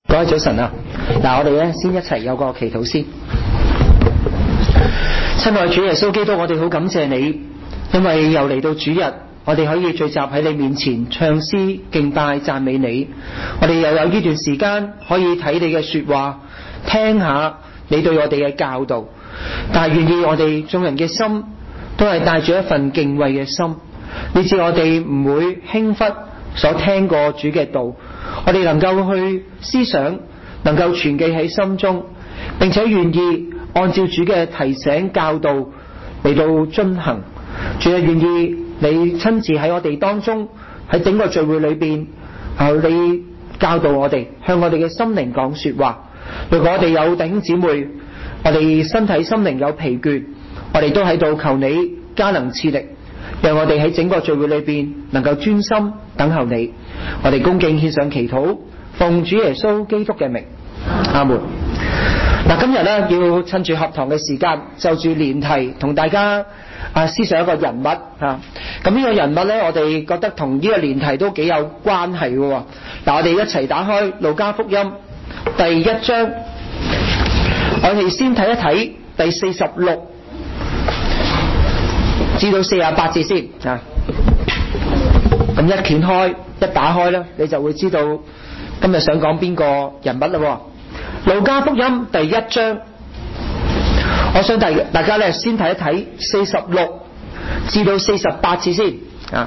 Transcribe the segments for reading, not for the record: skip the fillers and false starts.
各位早晨啊！嗱，我哋咧先一齊有個祈禱先。親愛主耶穌基督，我哋好感謝你，因為又嚟到主日，我哋可以聚集喺你面前唱詩敬拜讚美你。我哋又有呢段時間可以睇你嘅說話，聽下你對我哋嘅教導。但係願意我哋眾人嘅心都係帶住一份敬畏嘅心，以致我哋唔會輕忽所聽過主嘅道，我哋能夠去思想，能夠存記喺心中，並且願意按照主嘅提醒教導嚟到遵行。主啊，願意你親自喺我哋當中，喺整個聚會裏邊，你教導我哋，向我哋嘅心靈講說話。如果我哋有弟兄姊妹，我哋身體心靈有疲倦，我哋都喺度求你加能賜力，讓我哋喺整個聚會裏邊能夠專心等候你。我哋恭敬獻上祈禱，奉主耶穌基督嘅名，阿門。嗱，今日咧要趁住合堂嘅時間，就住年題同大家思想一個人物啊。咁呢個人物咧，我哋覺得同呢個年題都幾有關係嘅。嗱，我哋一齊打開路加福音第1章，我哋先睇一睇第46至到48節先啊。咁一掀開一打開咧，你就會知道今日想講邊個人物啦。路加福音第1章，我想大家咧先睇一睇46至到48節先啊。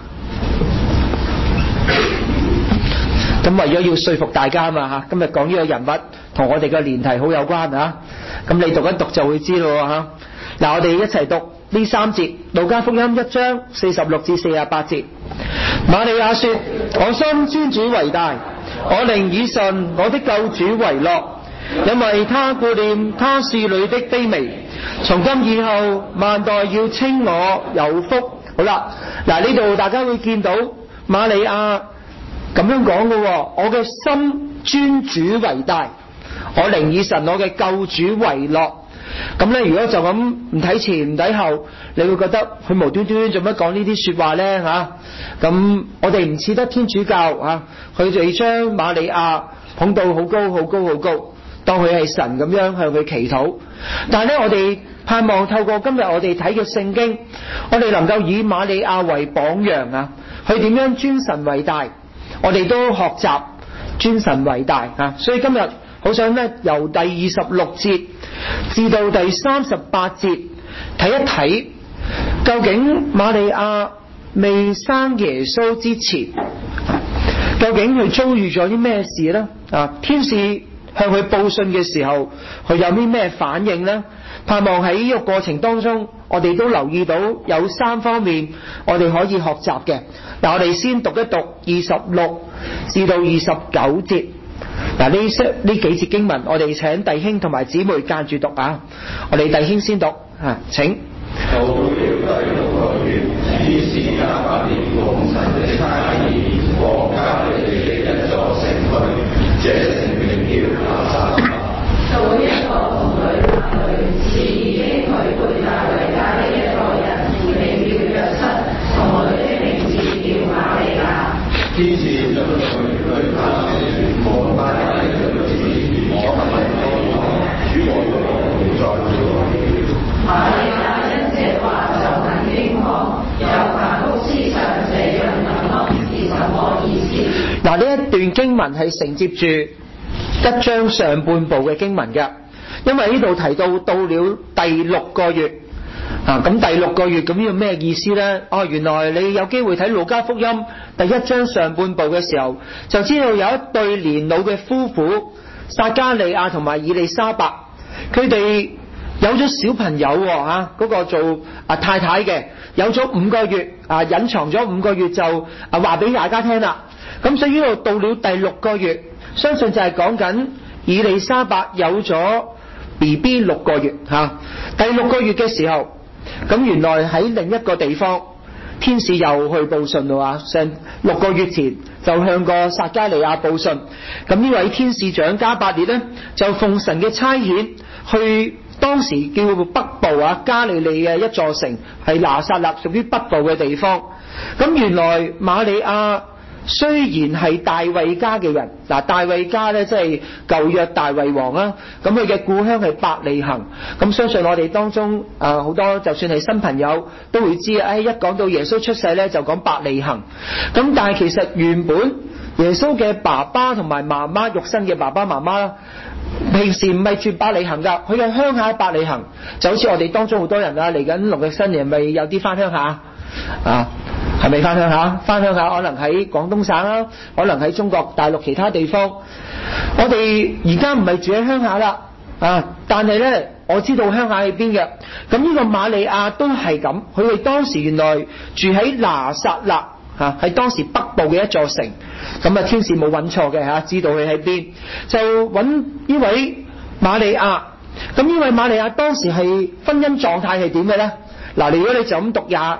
咁為咗要說服大家嘛吓，今日講呢個人物同我哋嘅年題好有關啊。咁你讀一讀就會知道吓。嗱，我哋一齊讀呢3節，路加福音1章46至48節。瑪利亞說：我心尊主為大，我靈以神我的救主為樂，因為他顧念他使女的卑微。從今以後，萬代要稱我有福。好啦，嗱，呢度大家會見到瑪利亞咁樣講嘅，我嘅心尊主為大，我靈以神我嘅救主為樂。咁咧，如果就咁唔睇前唔睇後，你會覺得佢無端端做乜講呢啲說話咧吓？咁我哋唔似得天主教啊，佢哋將瑪利亞捧到好高好高好高，當佢係神咁樣向佢祈禱。但係咧，我哋盼望透過今日我哋睇嘅聖經，我哋能夠以瑪利亞為榜樣啊，佢點樣尊神為大，我哋都學習尊神為大啊。所以今日好想咧由第26節至到第38節睇一睇，究竟瑪利亞未生耶穌之前，究竟佢遭遇咗啲咩事呢？啊，天使向佢報信嘅時候，佢有啲咩反應呢？盼望喺呢個過程當中，我哋都留意到有3方面我哋可以學習嘅。嗱，我哋先讀一讀26至到29節。嗱，呢幾節經文，我哋請弟兄同埋姊妹間住讀啊。我哋弟兄先讀啊，請。到了第6個月，天使加百列奉神的差遣，往加利利的一座城去，這城名叫拿撒勒。到一個童女那裏，是已經許配大衛家的一個人，名叫約瑟，童女的名字叫瑪利亞。天使進去對他說：蒙大恩的女子，我係你，主我的王在這裏。瑪利亞因這話就很驚慌，又反覆思想這樣問咯是什麼意思。嗱，呢一段經文係承接住1章上半部嘅經文嘅，因為呢度提到了第6個月啊，咁第6個月咁呢個咩意思呢？哦，原來你有機會睇路加福音第1章上半部嘅時候，就知道有一對年老嘅夫婦撒加利亞同埋以利沙伯，佢哋有咗小朋友吓，嗰個做太太嘅有咗5個月啊，隱藏咗5個月就話俾大家聽啦。咁所以呢度到了第6個月，相信就係講緊以利沙伯有咗 BB 6個月吓。第6個月嘅時候，咁原來喺另一個地方，天使又去報信啦，上6個月前就向個撒加利亞報信。咁呢位天使長加百列呢，就奉神嘅差遣去當時叫北部加利利嘅一座城，係拿撒勒，屬於北部嘅地方。咁原來瑪利亞雖然係大衛家嘅人，大衛家咧即係舊約大衛王啦，咁佢嘅故鄉係伯利恆，咁相信我哋當中好多就算係新朋友都會知，一講到耶穌出世咧就講伯利恆，咁但係其實原本耶穌嘅爸爸同埋媽媽，肉身嘅爸爸媽媽啦，平時唔係住伯利恆噶，佢嘅鄉下喺伯利恆，就好似我哋當中好多人嚟緊農曆新年咪有啲翻鄉下係咪翻鄉下？翻鄉下可能喺廣東省啦，可能喺中國大陸其他地方。我哋而家唔係住喺鄉下啦，但係呢，我知道鄉下喺邊嘅。咁呢個瑪利亞都係咁，佢哋當時原來住喺拿撒勒，係當時北部嘅一座城。咁天使冇揾錯嘅，知道佢喺邊，就揾呢位瑪利亞。咁呢位瑪利亞當時係婚姻狀態係點嘅呢？如果你就咁讀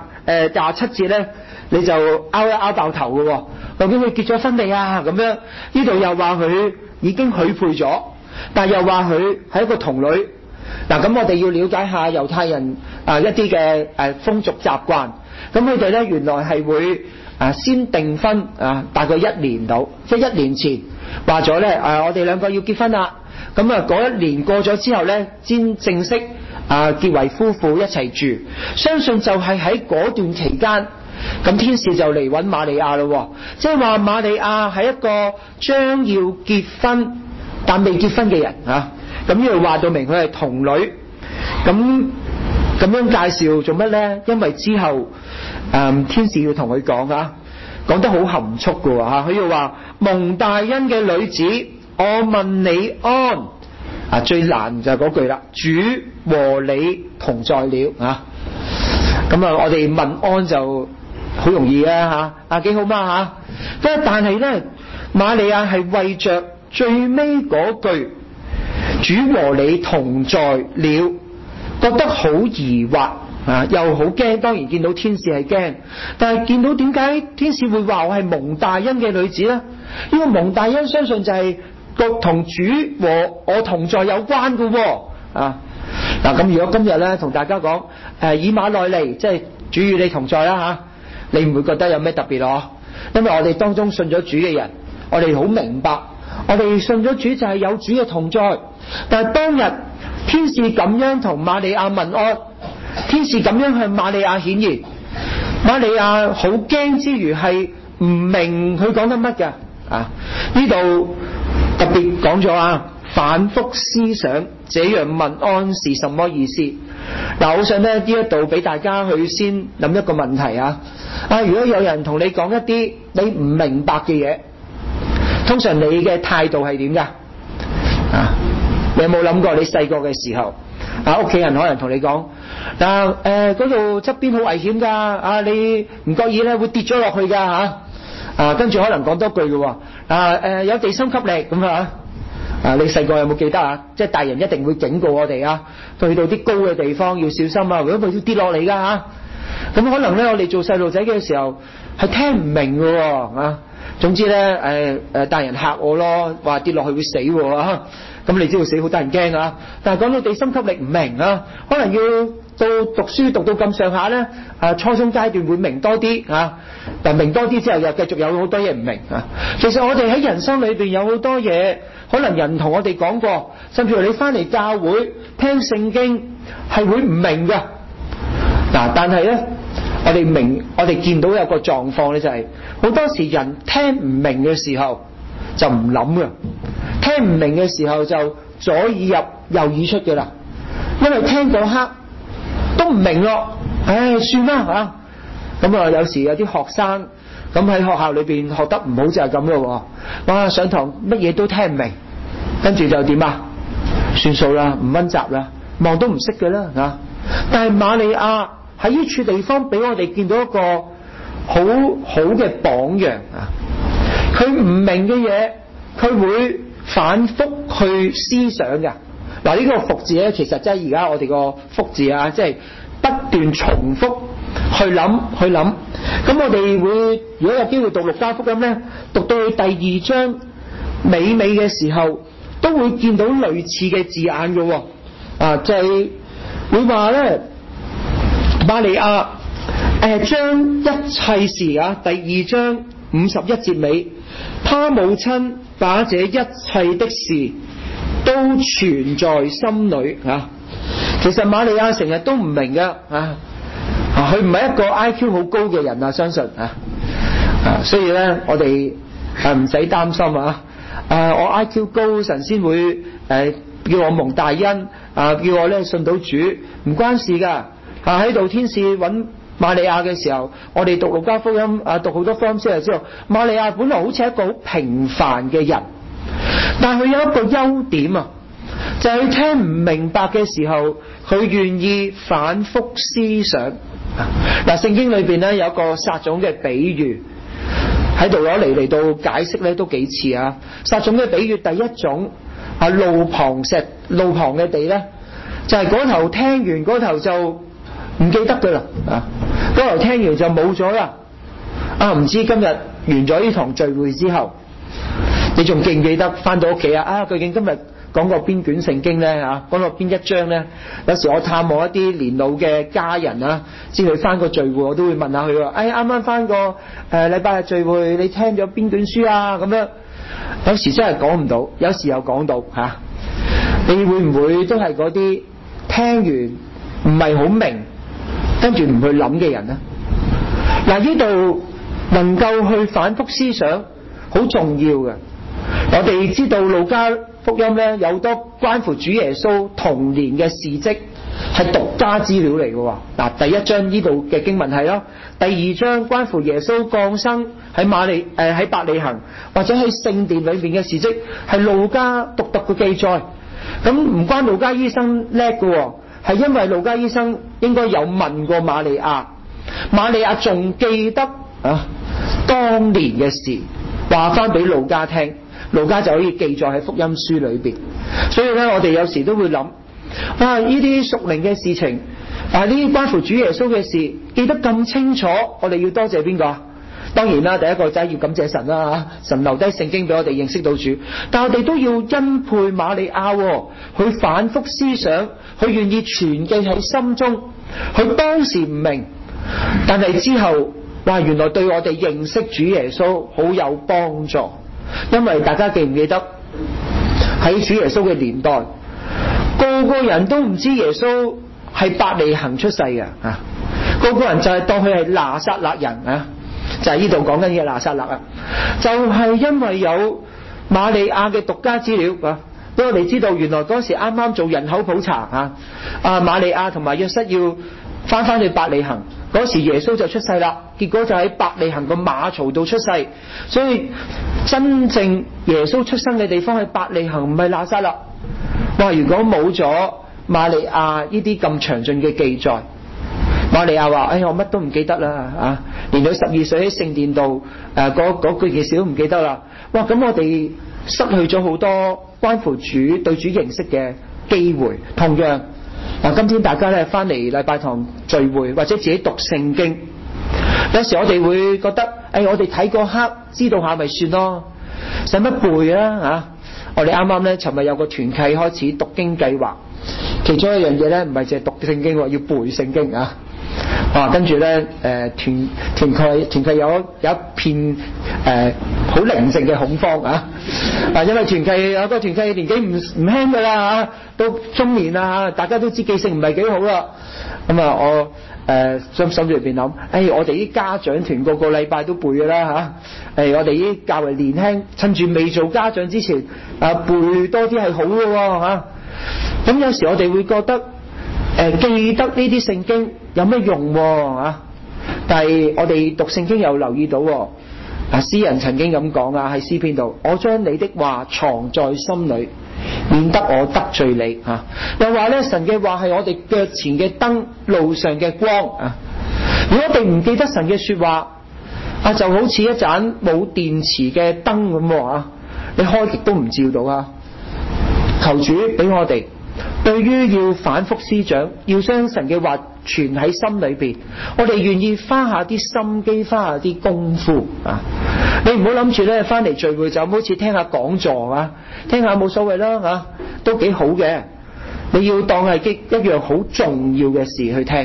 27節呢，你就拗一拗爆頭嘅喎。究竟佢結咗婚未啊？咁樣呢度又話佢已經許配咗，但又話佢係一個童女。咁我哋要了解下猶太人一啲嘅風俗習慣。咁佢哋呢原來係會先訂婚大概1年到，即係1年前話咗呢，我哋兩個要結婚啦。咁嗰1年過咗之後呢，先正式結為夫婦一齊住。相信就係喺嗰段期間，咁天使就嚟揾瑪利亞咯，即係話瑪利亞係一個將要結婚但未結婚嘅人咁呢度話到明佢係童女。咁樣介紹做乜呢？因為之後天使要同佢講得好含蓄嘅喎，佢要話蒙大恩嘅女子，我問你安。最難就係嗰句啦，主和你同在了咁我哋問安就好容易幾好嘛但係呢，瑪利亞係為着最尾嗰句主和你同在了，覺得好疑惑又好驚。當然見到天使係驚，但係見到點解天使會話我係蒙大恩嘅女子呢？呢個蒙大恩相信就係同主和我同在有關嘅咁如果今日呢同大家講以馬內利，即係主與你同在啦你唔會覺得有咩特別咯？因為我哋當中信咗主嘅人，我哋好明白，我哋信咗主就係有主嘅同在。但係當日天使咁樣同瑪利亞問安，天使咁樣向瑪利亞顯現，瑪利亞好驚之餘係唔明佢講得乜嘅呢度特別講咗反覆思想這樣問安是什麼意思。我想呢一度俾大家去先諗一個問題如果有人同你講一啲你唔明白嘅嘢，通常你嘅態度係點㗎？你有冇諗過你細個嘅時候屋企人可能同你講嗰度側邊好危險㗎你唔覺意咧會跌咗落去㗎跟住可能講多句嘅喎有地心吸力咁你細個有冇記得即係大人一定會警告我哋去到啲高嘅地方要小心如果佢要跌落嚟㗎咁可能咧我哋做細路仔嘅時候係聽唔明嘅喎總之咧大人嚇我咯，話跌落去會死喎咁你知道死好得人驚但係講到地心吸力唔明可能要到讀書讀到咁上下咧初中階段會明多啲但明多啲之後又繼續有好多嘢唔明其實我哋喺人生裏邊有好多嘢，可能人同我哋講過，甚至乎你翻嚟教會聽聖經係會唔明嘅但係咧我哋見到有個狀況咧，就係好多時人聽唔明嘅時候就唔諗嘅，聽唔明嘅時候就左耳入右耳出嘅啦，因為聽嗰刻都唔明咯，算啦咁有時有啲學生咁喺學校裏邊學得唔好就係咁咯哇上堂乜嘢都聽唔明，跟住就點算數啦，唔溫習啦，望都唔識嘅啦但係瑪利亞喺呢處地方俾我哋見到一個好好嘅榜樣佢唔明嘅嘢佢會反覆去思想嘅呢個復字咧，其實即係而家我哋個復字即係不斷重複去諗咁我哋會如果有機會讀路加福音咧，讀到去第2章尾嘅時候都會見到類似嘅字眼嘅就係會話咧瑪利亞將一切事第2章 51節尾，他母親把這一切的事都存在心裏啊。其實瑪利亞成日都唔明㗎啊，佢唔係一個 IQ 好高嘅人啊，相信所以咧我哋唔使擔心我 IQ 高，神先會叫我蒙大恩叫我咧信到主，唔關事㗎喺度天使揾瑪利亞嘅時候，我哋讀路加福音讀好多福音先係知道，瑪利亞本來好似一個好平凡嘅人，但係佢有一個優點就係佢聽唔明白嘅時候，佢願意反覆思想。聖經裏邊咧有一個撒種嘅比喻喺度攞嚟到解釋咧都幾似撒種嘅比喻，第一種路旁嘅地咧，就係嗰頭聽完嗰頭就唔記得噶啦嗰頭聽完就冇咗啦唔知今日完咗呢堂聚會之後，你仲記唔記得翻到屋企究竟今日講過邊卷聖經咧講過邊一章咧？有時我探望一啲年老嘅家人知佢翻個聚會，我都會問下佢話：啱啱翻個禮拜日聚會，你聽咗邊卷書咁樣。有時真係講唔到，有時又講到你會唔會都係嗰啲聽完唔係好明，跟住唔去諗嘅人呢？呢度能夠去反覆思想好重要嘅。我哋知道路加福音咧有多關乎主耶穌童年嘅事蹟係獨家資料嚟嘅第一章呢度嘅經文係咯，第二章關乎耶穌降生喺喺伯利恆或者喺聖殿裏邊嘅事蹟係路加獨特嘅記載。咁唔關路加醫生叻嘅係因為路加醫生應該有問過瑪利亞，瑪利亞仲記得當年嘅事，話翻俾路加聽，路加就可以記載喺福音書裏邊。所以咧我哋有時都會諗呢啲屬靈嘅事情呢啲關乎主耶穌嘅事記得咁清楚，我哋要多謝邊個？當然啦，第一個就係要感謝神啦神留低聖經俾我哋認識到主，但我哋都要欽佩瑪利亞去反覆思想，佢願意存記喺心中。佢當時唔明，但係之後原來對我哋認識主耶穌好有幫助。因為大家記唔記得喺主耶穌嘅年代，個個人都唔知耶穌係伯利恆出世嘅個個人就係當佢係拿撒勒人就係呢度講緊嘅拿撒勒就係因為有瑪利亞嘅獨家資料俾我哋知道，原來嗰時啱啱做人口普查瑪利亞同埋約瑟要翻去伯利恆嗰時，耶穌就出世啦。結果就喺伯利恆個馬槽度出世，所以真正耶穌出生嘅地方係伯利恆，唔係拿撒勒。如果冇咗瑪利亞呢啲咁詳盡嘅記載，瑪利亞話：我乜都唔記得啦連佢12歲喺聖殿度嗰句嘅事都唔記得啦。咁我哋失去咗好多關乎主對主認識嘅機會。同樣今天大家咧翻嚟禮拜堂聚會或者自己讀聖經，有時我哋會覺得我哋睇個刻知道下咪算咯，使乜背我哋啱啱咧尋日有個團契開始讀經計劃，其中一樣嘢咧唔係淨係讀聖經要背聖經跟住咧團契有一片好寧靜嘅恐慌因為團契有個團契年紀唔輕噶啦到中年啦大家都知記性唔係幾好啦。我心裏邊諗我哋啲家長團個禮拜都背噶啦我哋啲較為年輕，趁住未做家長之前背多啲係好嘅咁有時我哋會覺得記得呢啲聖經有咩用但係我哋讀聖經又留意到詩人曾經咁講喺詩篇度：我將你的話藏在心裏，免得我得罪你又話咧神嘅話係我哋腳前嘅燈，路上嘅光如果我哋唔記得神嘅說話就好似一盞冇電池嘅燈咁你開極都唔照到求主俾我哋對於要反覆思想，要將神嘅話存喺心裏邊，我哋願意花下啲心機，花下啲功夫你唔好諗住咧翻嚟聚會就好似聽下講座聽下冇所謂啦都幾好嘅。你要當係一樣好重要嘅事去聽，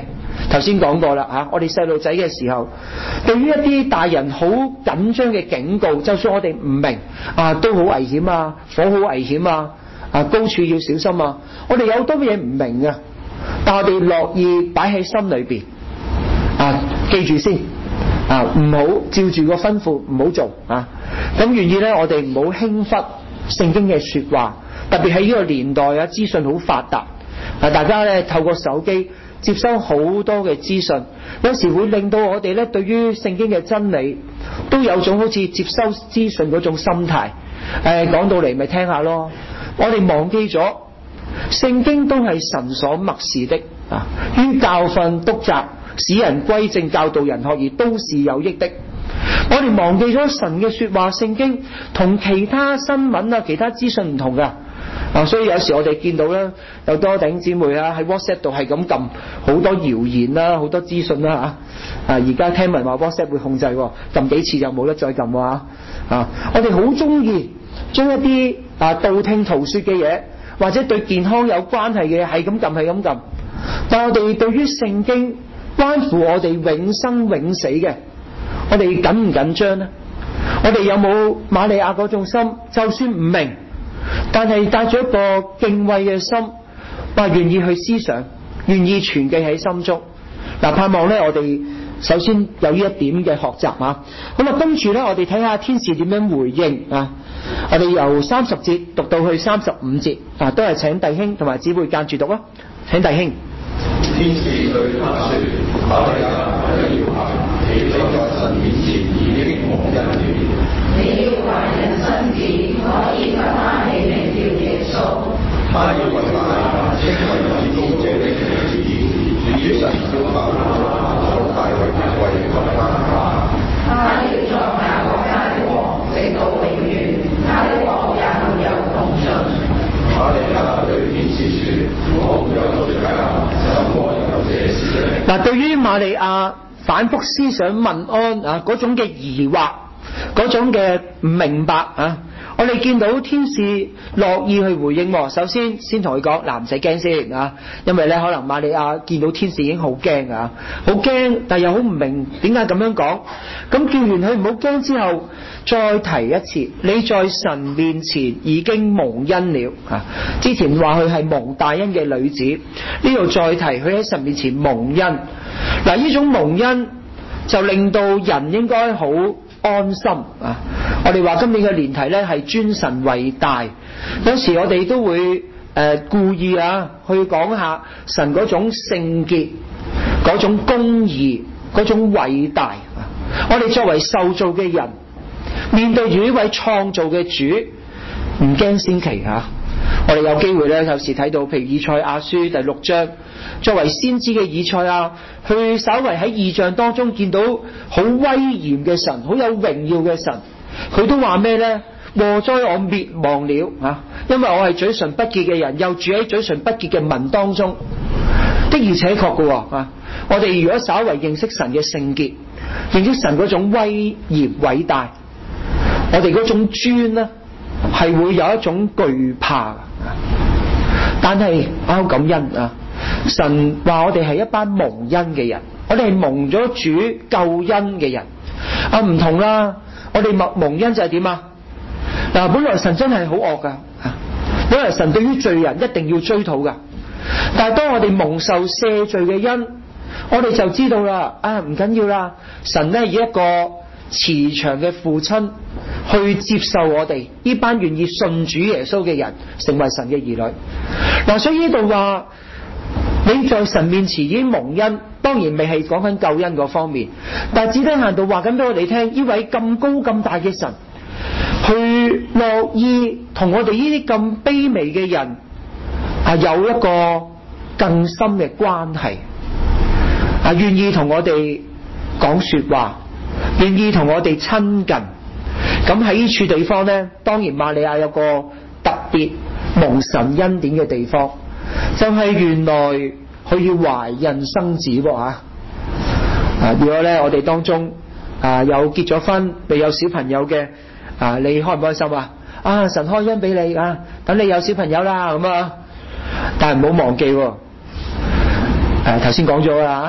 頭先講過啦我哋細路仔嘅時候，對於一啲大人好緊張嘅警告，就算我哋唔明都好危險火好危險高處要小心我哋有好多嘢唔明但我哋樂意擺喺心裏邊記住先唔好照住個吩咐唔好做咁願意咧，我哋唔好輕忽聖經嘅說話，特別喺呢個年代資訊好發達大家咧透過手機接收好多嘅資訊，有時會令到我哋咧對於聖經嘅真理都有種好似接收資訊嗰種心態講到嚟咪聽下咯，我哋忘記咗聖經都係神所默示的於教訓督責使人歸正教導人學義都是有益的。我哋忘記咗神嘅說話，聖經同其他新聞其他資訊唔同噶所以有時我哋見到咧，有多弟兄姊妹喺 WhatsApp 度係咁撳好多謠言好多資訊而家聽聞話 WhatsApp 會控制撳幾次就冇得再撳我哋好中意將一啲道聽途說嘅嘢，或者對健康有關係嘅嘢係咁撳，但我哋對於聖經關乎我哋永生永死嘅，我哋緊唔緊張呢？我哋有冇瑪利亞嗰種心，就算唔明，但係帶咗一個敬畏嘅心，願意去思想，願意存記喺心中盼望呢，我哋首先有呢一點嘅學習咁跟住呢，我哋睇下天使點樣回應我哋由30節讀到去35節都係請弟兄同埋姊妹間住讀請弟兄。 天使對他說：瑪利亞不要怕，你在神面前已經蒙恩了。 你要懷孕生子，可以給他起名叫耶穌。 他要為大稱為至高者的兒子，主神要把從大衛的位給他。 他要作雅各家的王，直到永遠，他的國也沒有窮盡。 瑪利亞對天使說：我有罪假，怎麼有這事呢？ 對於瑪利亞反覆思想問安嗰種嘅疑惑，嗰種嘅唔明白我哋見到天使樂意去回應首先同佢講唔使驚先因為咧可能瑪利亞見到天使已經好驚好驚，但又好唔明點解咁樣講，咁叫完佢唔好驚之後，再提一次，你在神面前已經蒙恩了之前話佢係蒙大恩嘅女子，呢度再提佢喺神面前蒙恩呢種蒙恩就令到人應該好安心我哋話今年嘅年題呢係尊神為大，有時我哋都會故意去講下神嗰種聖潔，嗰種公義，嗰種偉大我哋作為受造嘅人，面對住呢位創造嘅主，唔驚先奇我哋有機會呢，有時睇到譬如以賽亞書第6章，作為先知嘅以賽亞，去稍為喺異象當中見到好威嚴嘅神，好有榮耀嘅神，佢都話咩呢？禍哉我滅亡了因為我係嘴唇不潔嘅人，又住喺嘴唇不潔嘅民當中。的而且確嘅我哋如果稍為認識神嘅聖潔，認識神嗰種威嚴偉大，我哋嗰種尊呢係會有一種懼怕。但係好感恩神話我哋係一班蒙恩嘅人，我哋係蒙咗主救恩嘅人唔同啦。我哋蒙恩就係點本來神真係好惡噶本來神對於罪人一定要追討噶，但係當我哋蒙受赦罪嘅恩，我哋就知道啦唔緊要啦，神呢以一個慈祥嘅父親去接受我哋呢班願意信主耶穌嘅人，成為神嘅兒女所以呢度話你在神面前已經蒙恩，當然未係講緊救恩嗰方面，但係只低限度話緊俾我哋聽，呢位咁高咁大嘅神，去樂意同我哋呢啲咁卑微嘅人有一個更深嘅關係願意同我哋講說話，願意同我哋親近。咁喺呢處地方呢，當然瑪利亞有個特別蒙神恩典嘅地方，就係原來佢要懷孕生子如果呢我哋當中有結咗婚未有小朋友嘅你開唔開心神開恩俾你等你有小朋友啦咁但係唔好忘記頭先講咗啦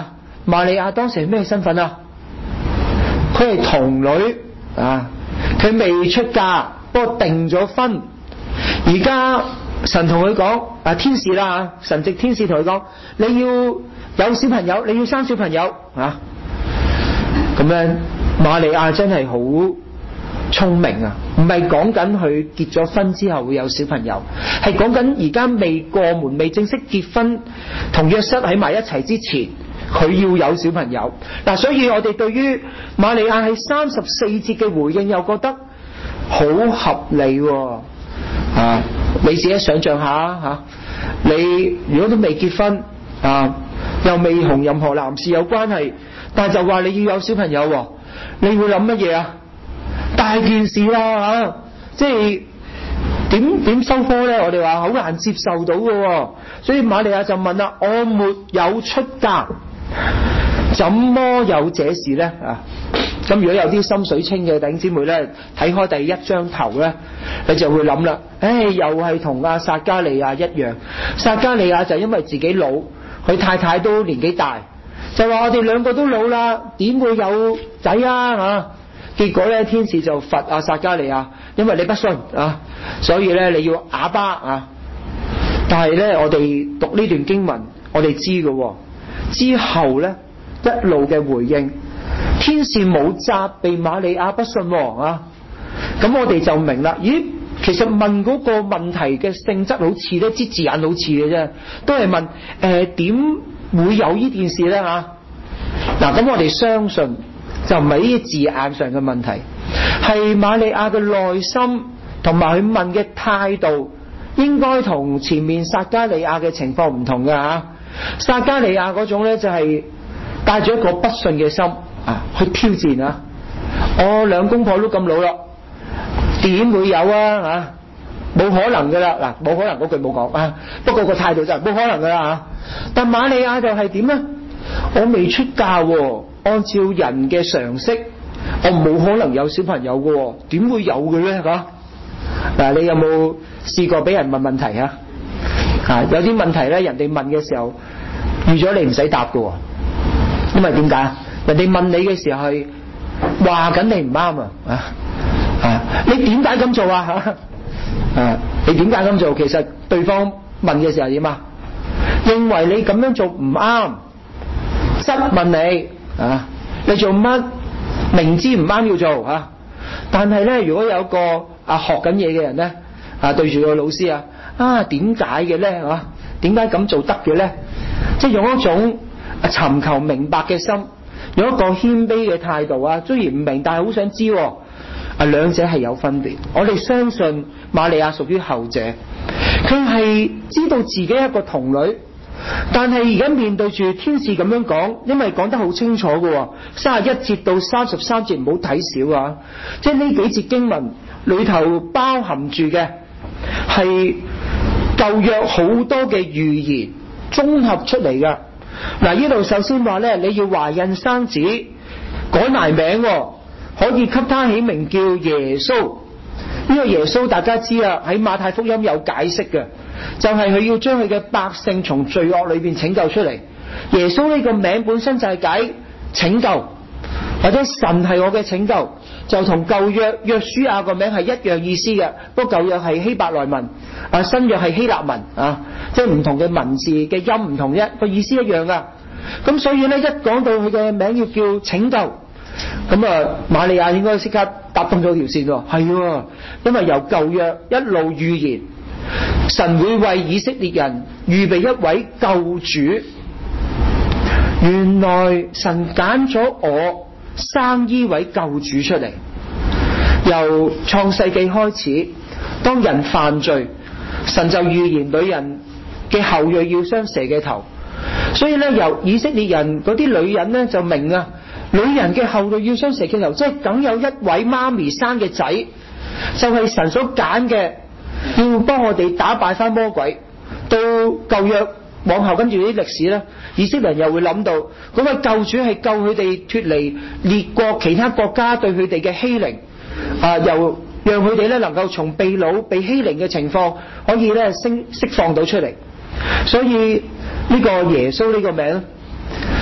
瑪利亞當時係咩身份啊？佢係童女啊，佢未出嫁，不過訂咗婚。而家神同佢講啊，天使啦，神藉天使同佢講，你要有小朋友，你要生小朋友啊。咁樣瑪利亞真係好聰明啊，唔係講緊佢結咗婚之後會有小朋友，係講緊而家未過門、未正式結婚，同約瑟喺埋一齊之前，佢要有小朋友嗱。所以我哋對於瑪利亞喺34節嘅回應又覺得好合理啊！你自己想象下嚇，你如果都未結婚啊，又未同任何男士有關係，但係就話你要有小朋友，你會諗乜嘢啊？大件事啦嚇，即係點收科呢？我哋話好難接受到嘅，所以瑪利亞就問啦：我沒有出嫁，怎麼有這事呢？啊！咁如果有啲心水清嘅弟兄姊妹呢，睇開第1章頭呢，你就會諗啦，又係同阿撒迦利亞一樣。撒迦利亞就因為自己老，佢太太都年紀大，就話我哋兩個都老啦，點會有仔啊？結果呢，天使就罰阿撒迦利亞，因為你不信啊，所以呢，你要啞巴啊。但係呢，我哋讀呢段經文，我哋知嘅之後呢，一路嘅回應。天使冇責備瑪利亞不信啊，咁我哋就明啦。咦，其實問嗰個問題嘅性質好似咧，啲字眼好似嘅啫，都係問點會有呢件事咧嚇？嗱，咁我哋相信就唔係呢啲字眼上嘅問題，係瑪利亞嘅內心同埋佢問嘅態度，應該同前面撒迦利亞嘅情況唔同嘅嚇。撒迦利亞嗰種咧就係帶住一個不信嘅心。去挑戰啊！我兩公婆都咁老啦，點會有啊？冇可能噶啦！嗱，冇可能嗰句冇講啊，不過個態度就係冇可能噶啦嚇。但瑪利亞就係點呢？我未出嫁喎，按照人嘅常識，我冇可能有小朋友嘅喎，點會有嘅咧嚇？嗱，你有冇試過俾人問問題啊？有啲問題咧，人哋問嘅時候預咗你唔使答嘅喎，因為點解？人哋問你嘅時候係話緊你唔啱你點解咁做啊？你點解咁做？其實對方問嘅時候點啊？認為你咁樣做唔啱，質問你你做乜？明知唔啱要做但係咧，如果有個學緊嘢嘅人咧對住個老師點解嘅咧點解咁做得嘅咧？即係用一種尋求明白嘅心。有一個謙卑嘅態度雖然唔明，但係好想知兩者係有分別。我哋相信瑪利亞屬於後者，佢係知道自己一個童女，但係而家面對住天使咁樣講，因為講得好清楚嘅，31節到33節唔好睇少即係呢幾節經文裏頭包含住嘅係舊約好多嘅預言綜合出嚟嘅。嗱，呢度首先話咧，你要懷孕生子，改埋名可以給他起名叫耶穌。呢個耶穌大家知啦，喺馬太福音有解釋嘅，就係佢要將佢嘅百姓從罪惡裏邊拯救出嚟。耶穌呢個名本身就係解拯救，或者神係我嘅拯救，就同舊約約書亞個名係一樣意思嘅。不過舊約係希伯來文，新約係希臘文即係唔同嘅文字嘅音唔同啫，個意思一樣噶。咁所以咧，一講到佢嘅名要叫拯救，咁瑪利亞應該即刻搭通咗條線喎。係因為由舊約一路預言神會為以色列人預備一位救主，原來神揀咗我生呢位救主出嚟。由創世紀開始，當人犯罪，神就預言女人嘅後裔要傷蛇嘅頭，所以咧，由以色列人嗰啲女人咧就明女人嘅後裔要傷蛇嘅頭，即係梗有一位媽咪生嘅仔，就係神所揀嘅，要幫我哋打敗翻魔鬼。到舊約往後跟住啲歷史咧，以色列人又會諗到嗰位救主係救佢哋脫離列國其他國家對佢哋嘅欺凌，又讓佢哋咧能夠從被擄被欺凌嘅情況可以咧釋放到出嚟。所以呢個耶穌呢個名，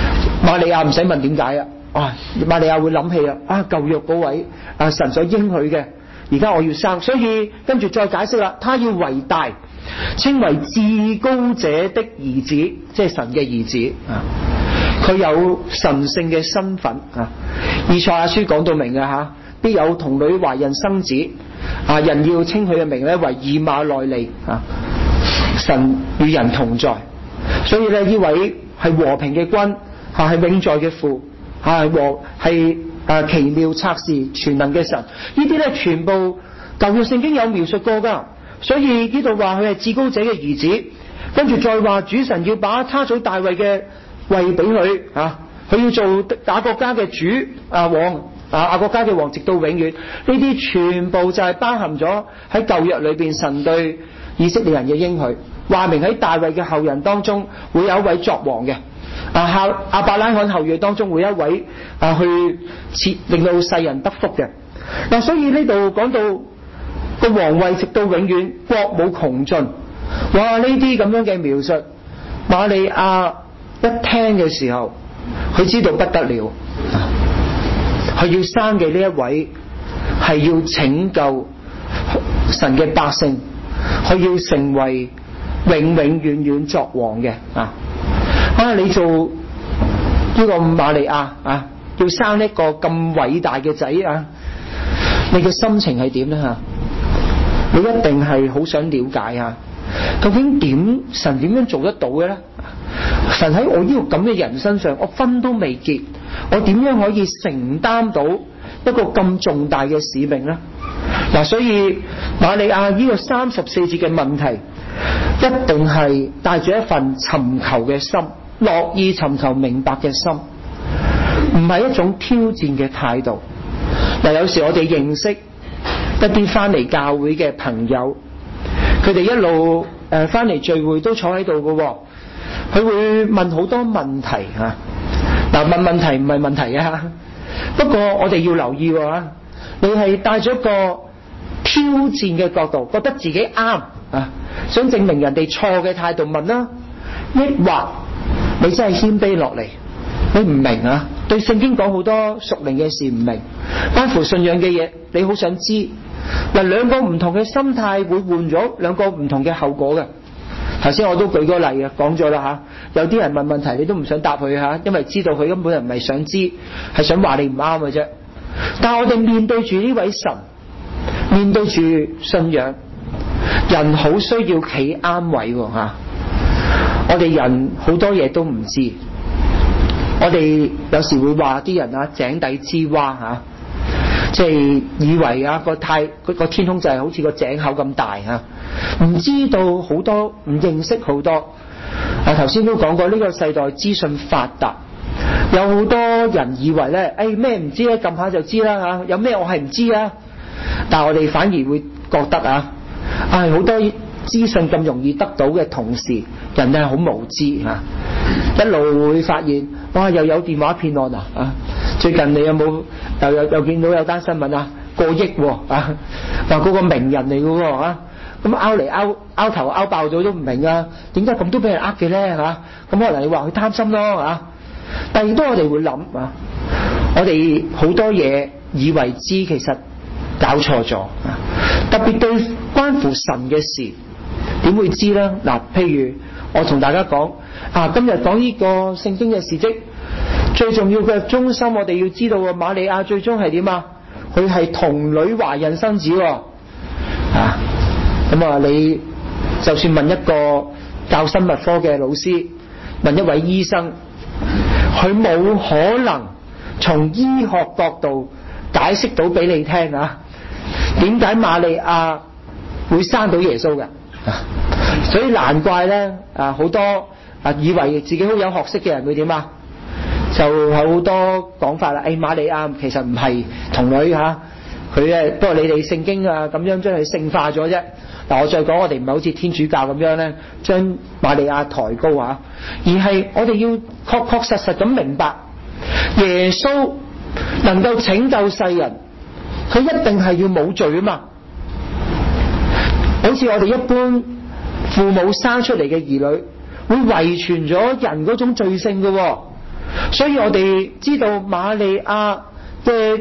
瑪利亞唔使問點解啊，瑪利亞會諗起舊約嗰位神所應許嘅，而家我要生，所以跟住再解釋啦，他要為大，稱為至高者的兒子，即係神嘅兒子啊，佢有神聖嘅身份啊。以賽亞書講到明嘅必有童女懷孕生子人要稱佢嘅名咧為以馬內利啊，神與人同在。所以咧呢位係和平嘅君係永在嘅父係奇妙策士全能嘅神，呢啲咧全部舊約聖經有描述過噶。所以呢度話佢係至高者嘅兒子，跟住再話主神要把他祖大衛嘅位俾佢佢要做雅各家嘅主王雅各家嘅王直到永遠。呢啲全部就係包含咗喺舊約裏邊神對以色列人嘅應許，話明喺大衛嘅後人當中會有一位作王嘅亞伯拉罕後裔當中會有一位去令到世人得福嘅所以呢度講到個皇位直到永遠，國冇窮盡。哇！呢啲咁樣嘅描述，瑪利亞一聽嘅時候，佢知道不得了，佢要生嘅呢一位係要拯救神嘅百姓，佢要成為永永遠遠作王嘅你做呢個瑪利亞要生一個咁偉大嘅仔你嘅心情係點呢？你一定係好想了解究竟神點樣做得到嘅呢？神喺我呢個咁嘅人身上，我婚都未結，我點樣可以承擔到一個咁重大嘅使命呢？所以瑪利亞呢個34節嘅問題，一定係帶住一份尋求嘅心，樂意尋求明白嘅心，唔係一種挑戰嘅態度。有時我哋認識一啲翻嚟教會嘅朋友，佢哋一路翻嚟聚會都坐喺度嘅，佢會問好多問題問問題唔係問題不過我哋要留意你係帶咗一個挑戰嘅角度，覺得自己啱想證明人哋錯嘅態度問啦，抑或你真係謙卑落嚟，你唔明對聖經講好多屬靈嘅事唔明，關乎信仰嘅嘢你好想知。兩個唔同嘅心態會換咗兩個唔同嘅後果嘅。頭先我都舉個例講咗啦有啲人問問題你都唔想答佢因為知道佢根本就唔係想知，係想話你唔啱嘅啫。但係我哋面對住呢位神，面對住信仰，人好需要企啱位我哋人好多嘢都唔知，我哋有時會話啲人井底之蛙即係以為個天空就係好似個井口咁大唔知道好多，唔認識好多。頭先都講過呢個世代資訊發達，有好多人以為咧咩唔知撳下就知啦有咩我係唔知但係我哋反而會覺得好多資訊咁容易得到嘅同時，人係好無知一路會發現哇又有電話騙案最近你有冇又見到有單新聞過億話嗰個名人嚟嘅咁拗嚟拗頭拗爆咗都唔明點解咁都俾人嘅咧咁可能你話佢貪心咯但係亦都我哋會諗我哋好多嘢以為知，其實搞錯咗特別對關乎神嘅事點會知呢？譬如我同大家講今日講呢個聖經嘅事蹟，最重要嘅中心我哋要知道瑪利亞最終係點佢係童女懷孕生子你就算問一個教生物科嘅老師，問一位醫生，佢冇可能從醫學角度解釋到俾你聽點解瑪利亞會生到耶穌嘅所以難怪呢好多以為自己好有學識嘅人會點就有好多講法啦瑪利亞其實唔係童女佢不過你哋聖經咁樣將佢聖化咗啫。我再講，我哋唔係好似天主教咁樣呢將瑪利亞抬高而係我哋要確確實實咁明白耶穌能夠拯救世人，佢一定係要冇罪嘛。好似我哋一般父母生出嚟嘅兒女會遺傳咗人嗰種罪性嘅所以我哋知道瑪利亞嘅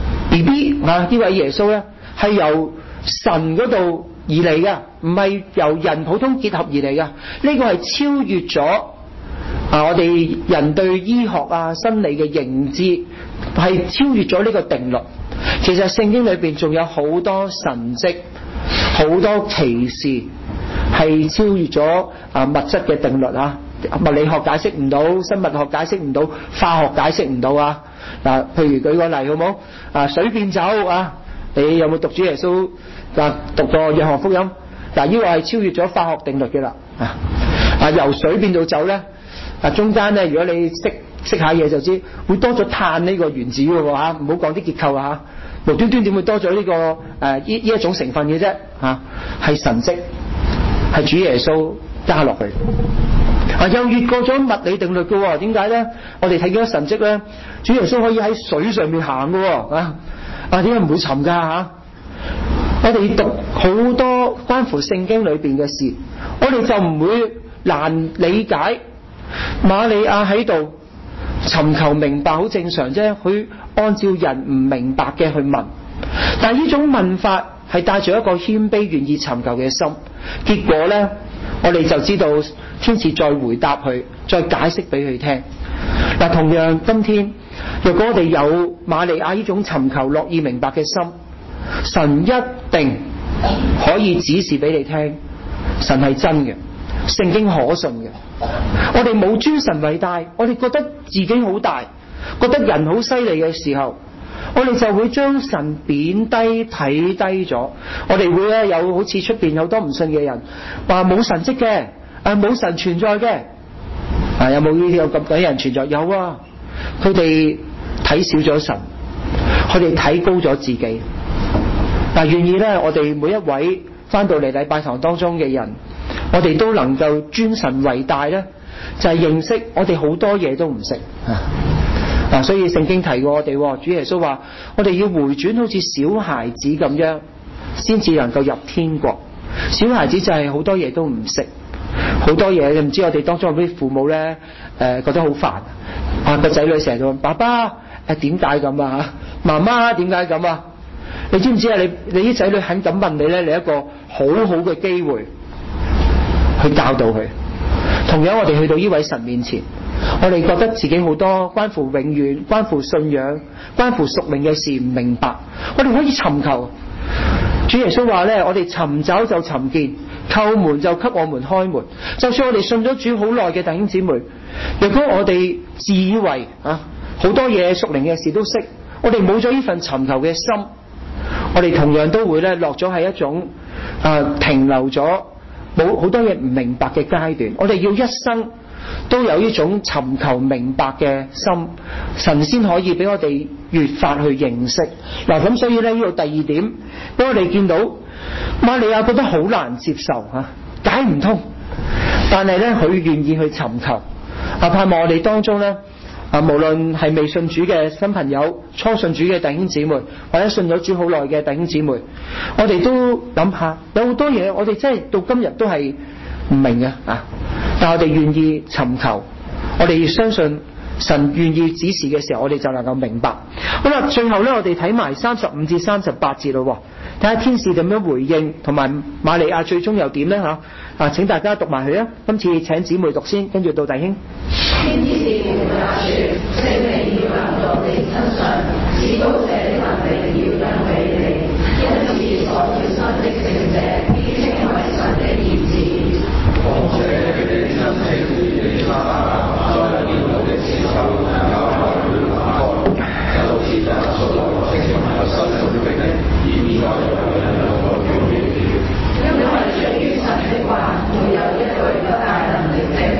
BB 呢位耶穌咧係由神嗰度而嚟嘅，唔係由人普通結合而嚟嘅。呢個係超越咗我哋人對醫學生理嘅認知，係超越咗呢個定律。其實聖經裏邊仲有好多神蹟，好多奇事係超越咗物質嘅定律物理學解釋唔到，生物學解釋唔到，化學解釋唔到譬如舉個例好冇水變酒你有冇讀主耶穌讀過約翰福音？呢個係超越咗化學定律嘅啦由水變到酒咧中間咧，如果你識下嘢就知會多咗碳呢個原子嘅喎唔好講啲結構無端端點會多咗呢個呢一種成分嘅啫係神蹟，係主耶穌加落去又越過咗物理定律嘅喎。點解咧？我哋睇見咗神蹟咧，主耶穌可以喺水上面行嘅喎點解唔會沉㗎我哋讀好多關乎聖經裏邊嘅事，我哋就唔會難理解。瑪利亞喺度尋求明白好正常啫，佢按照人唔明白嘅去問，但係呢種問法係帶住一個謙卑願意尋求嘅心。結果呢，我哋就知道天使再回答佢，再解釋俾佢聽。同樣今天若果我哋有瑪利亞呢種尋求樂意明白嘅心，神一定可以指示俾你聽，神係真嘅，聖經可信嘅。我哋冇尊神為大，我哋覺得自己好大，覺得人好犀利嘅時候，我哋就會將神貶低睇低咗。我哋會咧有好似出邊有多唔信嘅人話冇神蹟嘅冇神存在嘅有冇呢啲有咁多人存在？有佢哋睇少咗神，佢哋睇高咗自己。願意咧我哋每一位翻到嚟禮拜堂當中嘅人，我哋都能夠尊神為大咧，就係認識我哋好多嘢都唔識所以聖經提過我哋，主耶穌話我哋要回轉好似小孩子咁樣，先至能夠入天國。小孩子就係好多嘢都唔識，好多嘢唔知。我哋當中有啲父母咧覺得好煩個仔女成日都問爸爸點解咁媽媽點解咁你知唔知你啲仔女肯咁問你咧，你一個好好嘅機會去教導佢。同樣我哋去到呢位神面前，我哋覺得自己好多關乎永遠、關乎信仰、關乎屬靈嘅事唔明白，我哋可以尋求。主耶穌話咧，我哋尋找就尋見，叩門就給我們開門。就算我哋信咗主好耐嘅弟兄姊妹，若果我哋自以為好多嘢屬靈嘅事都識，我哋冇咗呢份尋求嘅心，我哋同樣都會咧落咗喺一種停留咗冇好多嘢唔明白嘅階段。我哋要一生都有呢種尋求明白嘅心，神先可以俾我哋越發去認識。咁所以咧呢度第二點，俾我哋見到瑪利亞覺得好難接受解唔通，但係咧佢願意去尋求盼望我哋當中咧無論係未信主嘅新朋友、初信主嘅弟兄姊妹，或者信咗主好耐嘅弟兄姊妹，我哋都諗下，有好多嘢我哋真係到今日都係唔明嘅但我哋願意尋求，我哋相信神願意指示嘅時候，我哋就能夠明白。好啦，最後咧我哋睇埋35至38節咯，睇下天使點樣回應，同埋瑪利亞最終又點咧請大家讀埋佢今次請姊妹讀先，跟住到弟兄。 天使回答說：聖靈要臨到你身上，至高者的能力要恩俾你，因此所要生的聖者必稱為神的兒子。 況且你親戚以利沙伯在年老的時候也懷了男胎，就是那素來稱為新婦的，現在有2個月了。 因為出於神的話，沒有一句不帶能力的。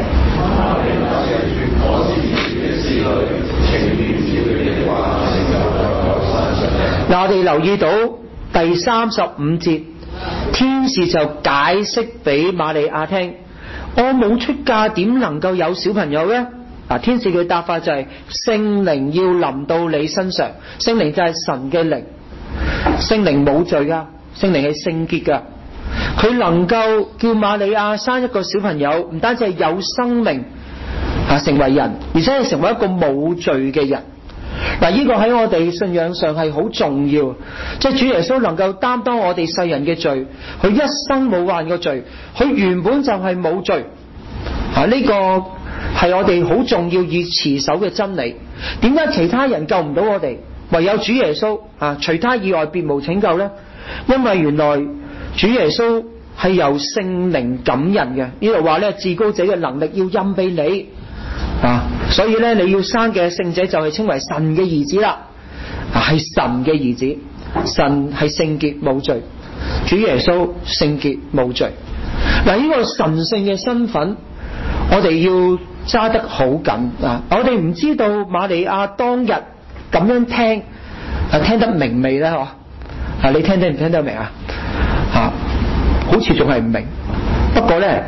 我是主的使女，情願照你的話成就在我身上。 我哋留意到第35節，天使就解釋俾瑪利亞聽，我冇出嫁點能夠有小朋友呢？天使嘅答法就係聖靈要臨到你身上。聖靈就係神嘅靈，聖靈冇罪噶，聖靈係聖潔噶，佢能夠叫瑪利亞生一個小朋友，唔單止係有生命成為人，而且係成為一個冇罪嘅人。嗱，呢個喺我哋信仰上係好重要，即係主耶穌能夠擔當我哋世人嘅罪，佢一生冇犯過罪，佢原本就係冇罪。呢個係我哋好重要要持守嘅真理。點解其他人救唔到我哋，唯有主耶穌除他以外別無拯救呢？因為原來主耶穌係由聖靈感人嘅，呢度話咧，至高者嘅能力要蔭庇你所以咧，你要生嘅聖者就係稱為神嘅兒子啦，係神嘅兒子，神係聖潔冇罪，主耶穌聖潔冇罪。嗱，呢個神聖嘅身份，我哋要揸得好緊我哋唔知道瑪利亞當日咁樣聽聽得明未咧？你聽唔聽得明好似仲係唔明。不過咧，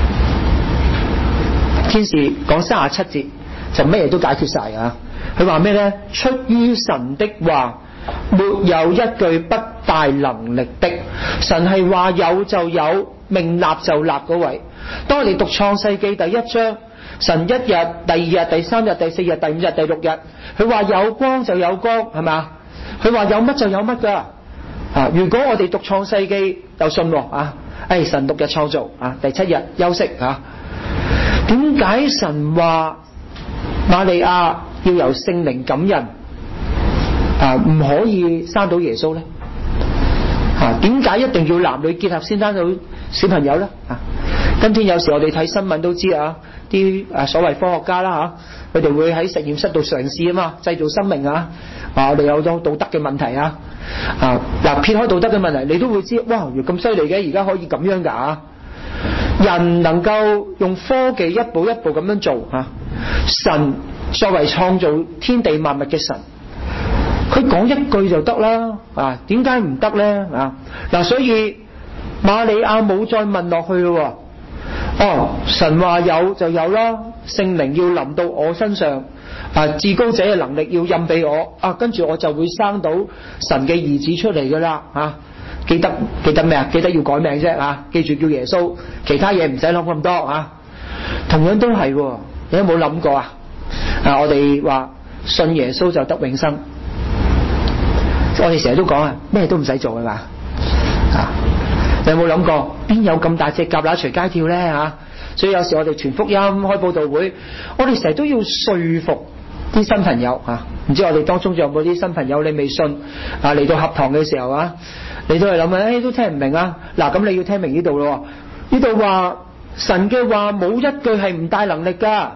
天使講37節就咩嘢都解決晒佢話咩咧？出於神的話，沒有一句不帶能力的。神係話有就有，命立就立嗰位。當我哋讀創世記第1章，神一日、第二日、第3日、第4日、第5日、第6日，佢話有光就有光，係咪？佢話有乜就有乜噶。如果我哋讀創世記就信神6日創造第7日休息點解神話瑪利亞要由聖靈感人唔可以生到耶穌呢？點解一定要男女結合先生到小朋友呢？今天有時我哋睇新聞都知啲所謂科學家啦佢哋會喺實驗室度嘗試嘛，製造生命我哋有咗道德嘅問題撇開道德嘅問題，你都會知哇，原來咁犀利嘅，而家可以咁樣噶人能夠用科技一步一步咁樣做神作為創造天地萬物嘅神，佢講一句就得啦點解唔得呢？所以瑪利亞冇再問落去咯神話有就有啦，聖靈要臨到我身上至高者嘅能力要蔭庇我跟住我就會生到神嘅兒子出嚟噶啦記得咩記得要改名啫記住叫耶穌，其他嘢唔使諗咁多同樣都係你有冇諗過我哋話信耶穌就得永生，我哋成日都講咩都唔使做係嘛你有冇諗過邊有咁大隻蛤乸隨街跳呢所以有時我哋傳福音開佈道會，我哋成日都要說服啲新朋友唔知我哋當中仲有冇啲新朋友你未信嚟到合堂嘅時候你都係諗都聽唔明嗱，咁你要聽明呢度咯。呢度話神嘅話冇一句係唔帶能力噶，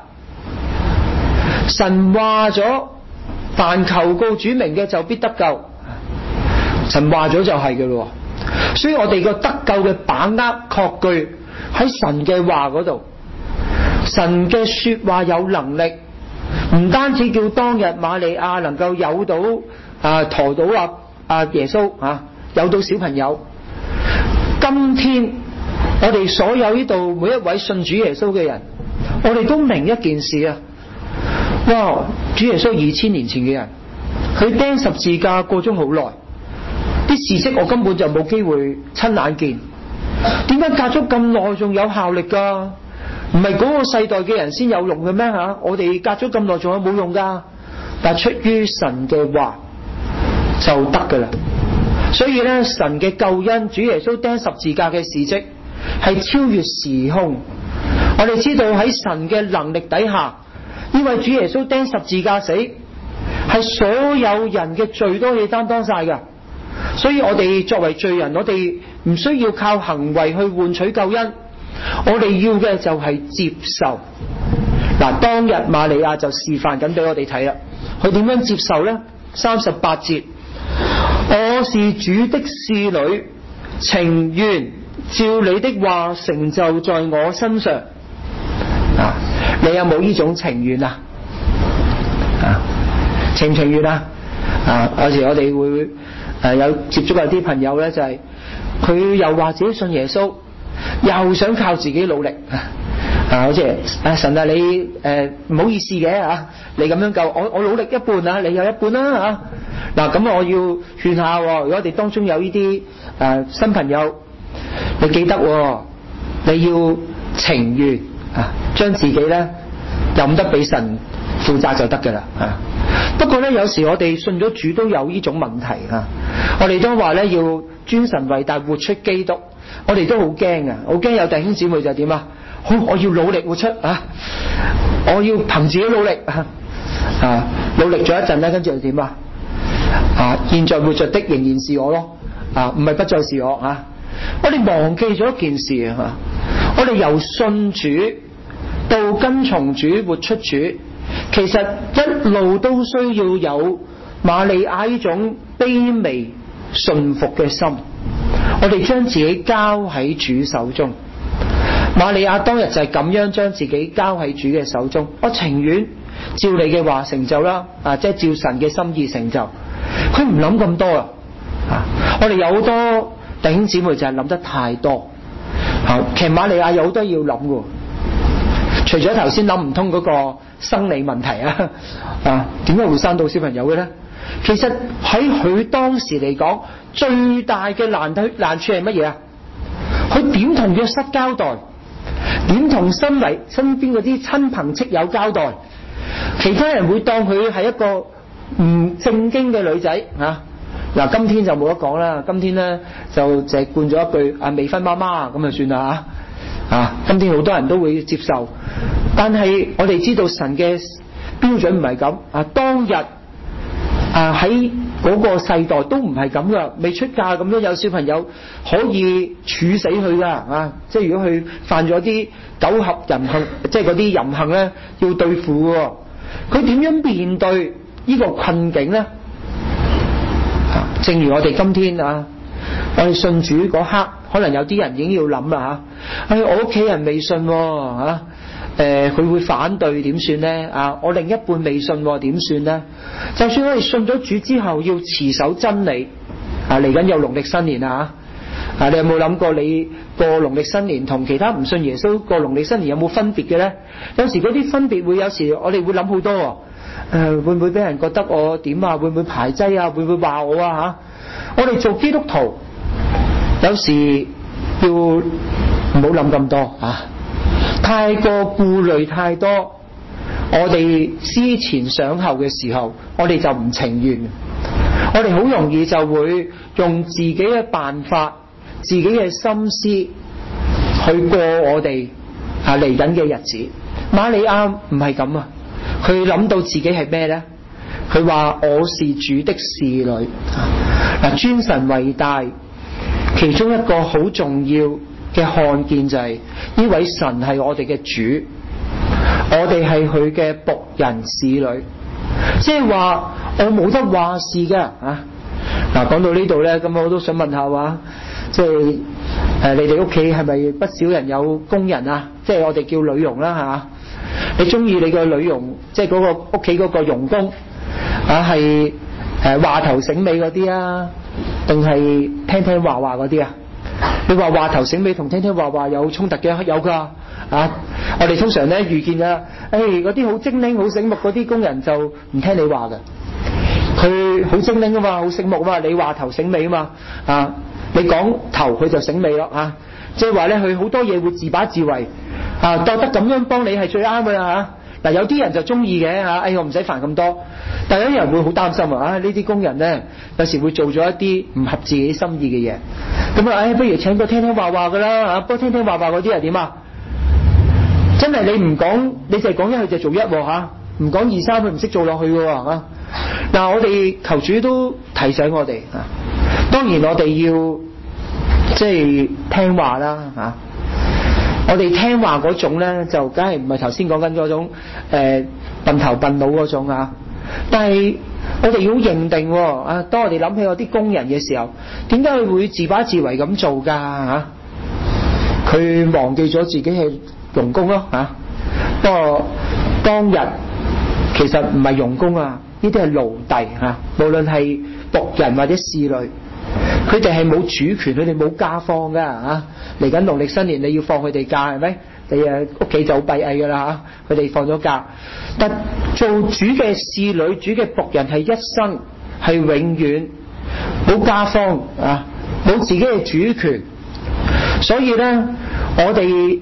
神話咗凡求告主名嘅就必得救，神話咗就係嘅咯。所以我哋個得救嘅把握確據喺神嘅話嗰度，神嘅說話有能力，唔單止叫當日瑪利亞能夠有到馱到耶穌有到小朋友，今天我哋所有呢度每一位信主耶穌嘅人，我哋都明一件事哇！主耶穌2000年前嘅人，佢釘十字架過咗好耐，啲事蹟我根本就冇機會親眼見，點解隔咗咁耐仲有效力噶？唔係嗰個世代嘅人先有用嘅咩我哋隔咗咁耐仲有冇用噶？但係出於神嘅話就得噶啦。所以咧，神嘅救恩，主耶穌釘十字架嘅事蹟係超越時空。我哋知道喺神嘅能力底下，因為主耶穌釘十字架死，係所有人嘅罪都可以擔當晒噶。所以我哋作為罪人，我哋唔需要靠行為去換取救恩，我哋要嘅就係接受。當日瑪利亞就示範緊俾我哋睇啦，佢點樣接受呢？38節，我是主的使女，情願照你的話成就在我身上。你有冇呢種情願情唔情願有時我哋會有接觸有啲朋友呢，就係佢又話自己信耶穌，又想靠自己努力好似神你唔好意思嘅你咁樣救我努力一半你有一半啦咁我要勸下如果我哋當中有呢啲新朋友，你記得你要情願將自己呢任得俾神負責就得㗎啦啊！不過咧，有時我哋信咗主都有呢種問題啊！我哋都話咧要尊神為大，活出基督，我哋都好驚啊！好驚有弟兄姊妹就點啊？好，我要努力活出啊！我要憑自己努力啊！努力咗一陣咧，跟住又點啊？啊！現在活着的仍然是我咯啊！唔係不再是我啊！我哋忘記咗一件事啊！我哋由信主到跟從主活出主，其實一路都需要有瑪利亞呢種卑微順服嘅心。我哋將自己交喺主手中。瑪利亞當日就係咁樣將自己交喺主嘅手中。我情願照你嘅話成就啦，啊，即係照神嘅心意成就。佢唔諗咁多啊！我哋有好多弟兄姊妹就係諗得太多。其實瑪利亞有好多要諗嘅，除咗頭先諗唔通嗰個生理問題啊，點解會生到小朋友嘅咧？其實喺佢當時嚟講，最大嘅難處係乜嘢啊？佢點同約瑟交代？點同身邊嗰啲親朋戚友交代？其他人會當佢係一個唔正經嘅女仔啊！嗱，今天就冇得講啦。今天咧就淨係灌咗一句未婚媽媽咁就算啦啊！今天好多人都會接受，但係我哋知道神嘅標準唔係咁啊。當日喺嗰個世代都唔係咁噶，未出嫁咁樣有小朋友可以處死佢噶啊！即係如果佢犯咗啲苟合淫行，即係嗰啲淫行咧，要對付喎。佢點樣面對呢個困境咧？正如我哋今天我哋信主嗰刻，可能有啲人已經要諗啦我屋企人未信佢會反對點算咧？我另一半未信點算咧？就算我哋信咗主之後，要持守真理嚟緊有農曆新年你有冇諗過你過農曆新年同其他唔信耶穌過農曆新年有冇分別嘅咧？有時嗰啲分別會，有時我哋會諗好多會唔會俾人覺得我點啊？會唔會排擠啊？會唔會話我我哋做基督徒有時要唔好諗咁多太過顧慮太多，我哋思前想後嘅時候，我哋就唔情願，我哋好容易就會用自己嘅辦法、自己嘅心思去過我哋嚟緊嘅日子。瑪利亞唔係咁佢諗到自己係咩呢？佢話我是主的侍女。尊神為大，其中一個好重要嘅看見就係呢位神係我哋嘅主，我哋係佢嘅僕人侍女，即係話我冇得話事㗎講到呢度呢，咁我都想問下即係你哋屋企係咪不少人有工人即係我哋叫女傭啦你中意你個女傭，即係嗰個屋企嗰個傭工係話頭醒尾嗰啲定係聽聽話話嗰啲你話頭醒尾同聽聽話話有衝突嘅？有㗎我哋通常咧遇見嗰啲好精靈好醒目嗰啲工人就唔聽你話嘅，佢好精靈嘛，好醒目嘛，你話頭醒尾嘛你講頭佢就醒尾咯即係話咧佢好多嘢會自把自為覺得咁樣幫你係最啱㗎啦有啲人就中意嘅我唔使煩咁多，但有啲人會好擔心呢啲工人咧有時會做咗一啲唔合自己心意嘅嘢，咁不如請個聽聽話話㗎啦不過聽聽話話嗰啲係點真係你唔講，你就係講一佢就做一唔講二三佢唔識做落去㗎嗱，我哋求主都提醒我哋當然我哋要即係聽話啦我哋聽話嗰種咧就梗係唔係頭先講緊嗰種笨頭笨腦嗰種但係我哋要認定當我哋諗起我啲工人嘅時候，點解佢會自把自為咁做㗎佢忘記咗自己係傭工咯不過當日其實唔係傭工呢啲係奴隸無論係僕人或者侍女，佢哋係冇主權，佢哋冇假放㗎嚟緊農曆新年你要放佢哋假係咪？你屋企就好閉翳㗎啦佢哋放咗假，但做主嘅侍女、主嘅僕人係一生係永遠冇假放冇自己嘅主權，所以咧我哋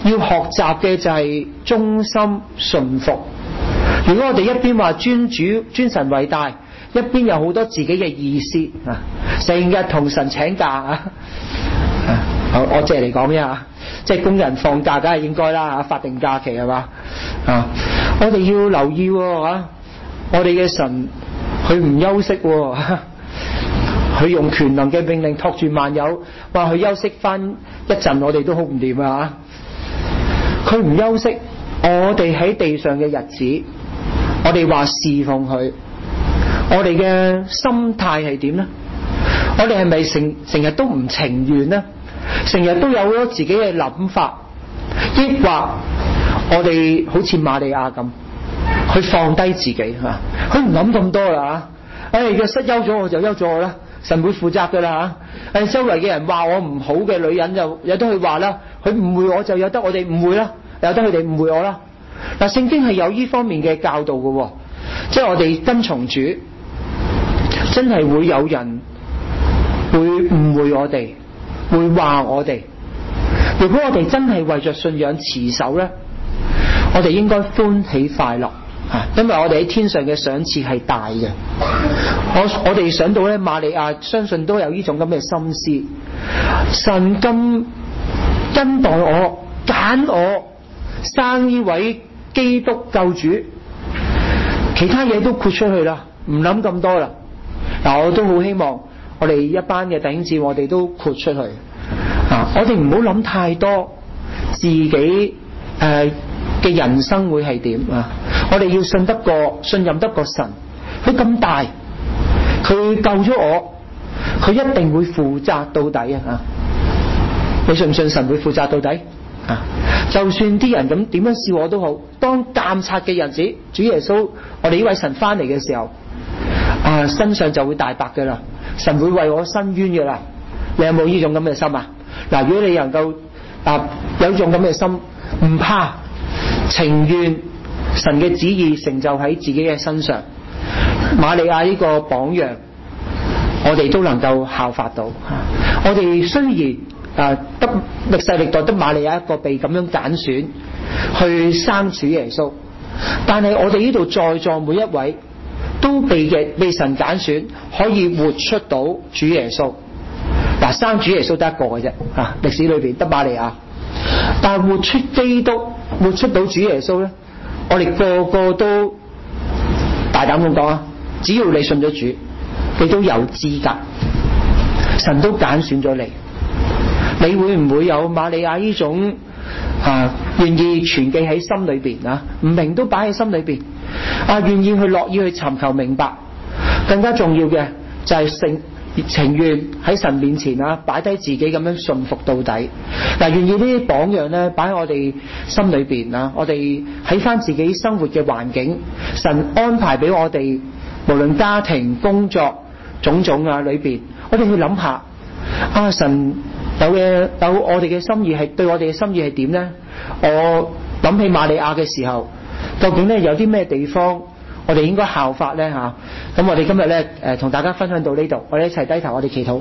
要學習嘅就係忠心順服。如果我哋一邊話尊神為大，一邊有好多自己嘅意思啊，成日同神請假啊，我借嚟講啫，即係工人放假梗係應該啦，法定假期係嘛啊？我哋要留意啊，我哋嘅神佢唔休息，佢用權能嘅命令托住萬有，話佢休息翻一陣，我哋都好唔掂啊！佢唔休息，我哋喺地上嘅日子，我哋話侍奉佢，我哋嘅心態係點呢？我哋係咪成日都唔情願呢？成日都有咗自己嘅諗法，抑或我哋好似瑪利亞咁，去放低自己吓，佢唔諗咁多啦吓，若失休咗我就休咗我啦，神會負責噶啦吓，周圍嘅人話我唔好嘅女人就有得去話啦，佢誤會我就有得我哋誤會啦，有得佢哋誤會我啦。嗱，聖經係有呢方面嘅教導嘅，即係我哋跟從主，真係會有人會誤會我哋，會話我哋。如果我哋真係為着信仰持守呢，我哋應該歡喜快樂，因為我哋喺天上嘅賞賜係大嘅。我哋想到咧，瑪利亞相信都有呢種咁嘅心思，神咁恩待我，揀我生呢位基督救主，其他嘢都豁出去啦，唔諗咁多啦。嗱，我都好希望我哋一班嘅弟兄姊妹，我哋都豁出去我哋唔好諗太多自己嘅人生會係點啊！我哋要信任得過神，佢咁大，佢救咗我，佢一定會負責到底啊！你信唔信神會負責到底啊？就算啲人咁點樣笑我都好，當監察嘅日子，主耶穌我哋呢位神翻嚟嘅時候身上就會大白噶啦，神會為我伸冤噶啦。你有冇呢種咁嘅心啊？嗱，如果你能夠有種咁嘅心，唔怕，情願神嘅旨意成就喺自己嘅身上，瑪利亞呢個榜樣，我哋都能夠效法到。我哋雖然得歷世歷代得瑪利亞一個被咁樣揀選去生主耶穌，但係我哋呢度在座每一位都被神揀選，可以活出到主耶穌。生主耶穌得一個嘅啫，歷史裏邊得瑪利亞，但係活出基督，活出到主耶穌咧，我哋個個都大膽咁講啊！只要你信咗主，你都有資格，神都揀選咗你。你會唔會有瑪利亞呢種願意存記喺心裏邊唔明都擺喺心裏邊願意樂意去尋求明白？更加重要嘅就係情願喺神面前擺低自己咁樣順服到底。願意呢啲榜樣咧擺喺我哋心裏邊我哋喺翻自己生活嘅環境，神安排俾我哋，無論家庭、工作種種裏邊，我哋去諗下神有我哋嘅心意係對我哋嘅心意係點呢？我諗起瑪利亞嘅時候，究竟咧有啲咩地方我哋應該效法呢？咁我哋今日咧同大家分享到呢度，我哋一齊低頭，我哋祈禱。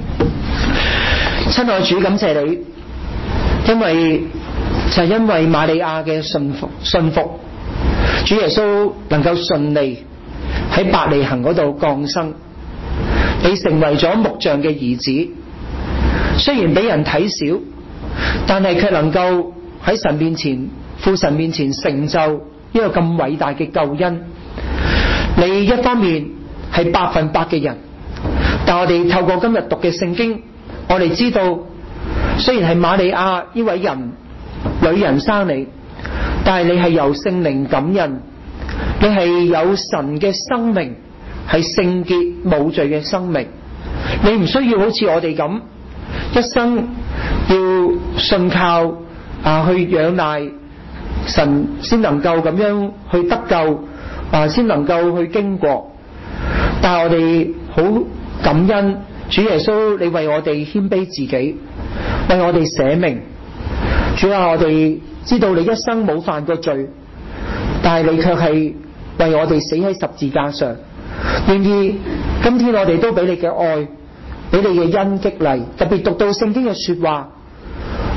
親愛主，感謝你，因為瑪利亞嘅信服，主耶穌能夠順利喺伯利恆嗰度降生，你成為咗木匠嘅兒子。雖然俾人睇小，但係卻能夠喺神面前、父神面前成就呢個咁偉大嘅救恩。你一方面係100%嘅人，但我哋透過今日讀嘅聖經，我哋知道雖然係瑪利亞呢位女人生你，但係你係由聖靈感孕，你係有神嘅生命，係聖潔冇罪嘅生命。你唔需要好似我哋咁一生要信靠去仰賴神先能夠咁樣去得救先能夠去經過。但係我哋好感恩主耶穌，你為我哋謙卑自己，為我哋捨命。主啊，我哋知道你一生冇犯過罪，但係你卻係為我哋死喺十字架上，願意今天我哋都俾你嘅愛，俾你嘅恩激勵。特別讀到聖經嘅說話，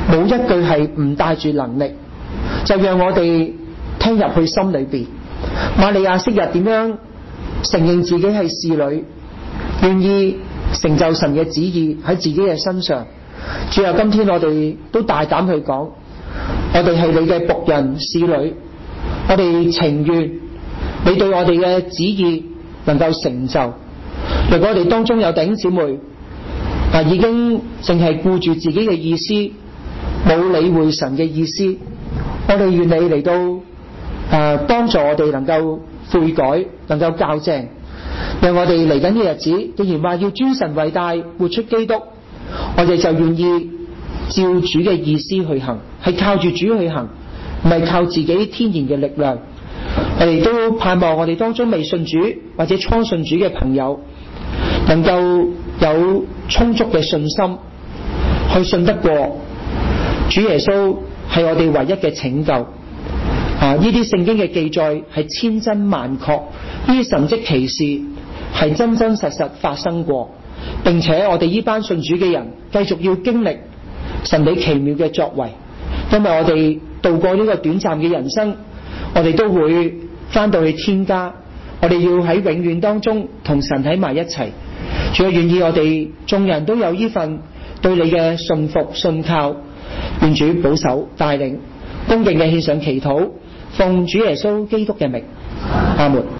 冇一句係唔帶住能力，就讓我哋聽入去心裏邊。瑪利亞昔日點樣承認自己係侍女，願意成就神嘅旨意喺自己嘅身上。主啊，今天我哋都大膽去講，我哋係你嘅僕人侍女，我哋情願你對我哋嘅旨意能夠成就。如果我哋當中有弟兄姊妹已經淨係顧住自己嘅意思，冇理會神嘅意思，我哋願你嚟到幫助我哋能夠悔改，能夠校正，讓我哋嚟緊嘅日子，既然話要尊神為大，活出基督，我哋就願意照主嘅意思去行，係靠住主去行，唔係靠自己天然嘅力量。我哋都盼望我哋當中未信主或者初信主嘅朋友，能夠有充足嘅信心去信得過主耶穌係我哋唯一嘅拯救。呢啲聖經嘅記載係千真萬確，呢啲神蹟奇事係真真實實發生過，並且我哋呢班信主嘅人繼續要經歷神你奇妙嘅作為，因為我哋度過呢個短暫嘅人生，我哋都會返到去天家，我哋要喺永遠當中同神喺埋一齊。主啊，願意我哋眾人都有呢份對你嘅信服信靠，願主保守帶領，恭敬嘅獻上祈禱，奉主耶穌基督嘅名，阿門。